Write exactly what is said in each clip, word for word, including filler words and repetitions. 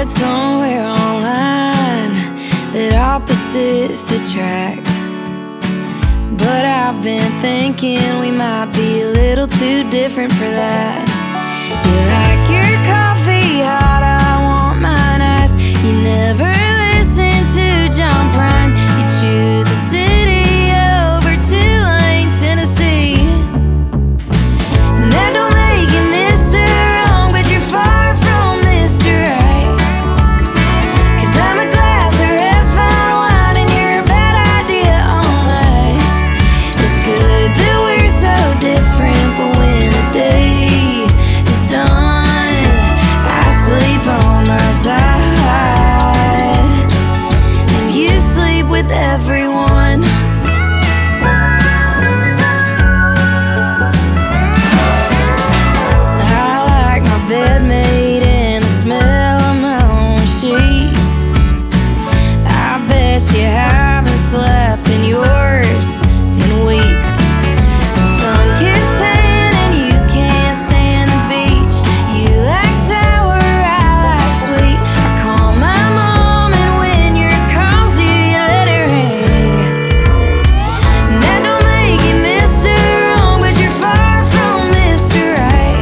read somewhere online that opposites attract, but I've been thinking we might be a little too different for that. You like your coffee hot, I want mine iced. You never listen to John Prine. You choose a city over Tulane, Tennessee. And that don't make you Mister Wrong, but you're far from Mister Right. 'Cause I'm a glass of red fine wine and you're a bad idea on ice. It's good that we're so different, but when the day is done, I sleep on my side and you sleep with everyone. Bed made in the smell of my own sheets. I bet you haven't slept in yours in weeks. Sun kissed sand and you can't stand the beach. You like sour, I like sweet. I call my mom and when yours calls you, you let her hang. And that don't make you Mister Wrong, but you're far from Mister Right.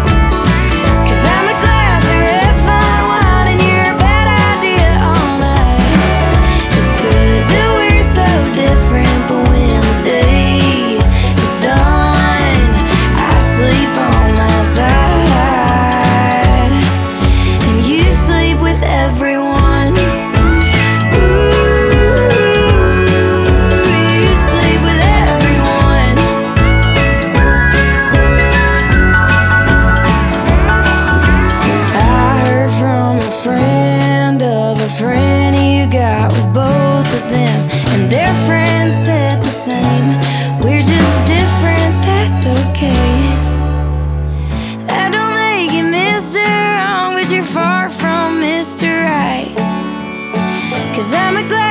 Friend you got with both of them, and their friends said the same. We're just different, that's okay. That don't make you Mister Wrong, but you're far from Mister Right. 'Cause I'm a glass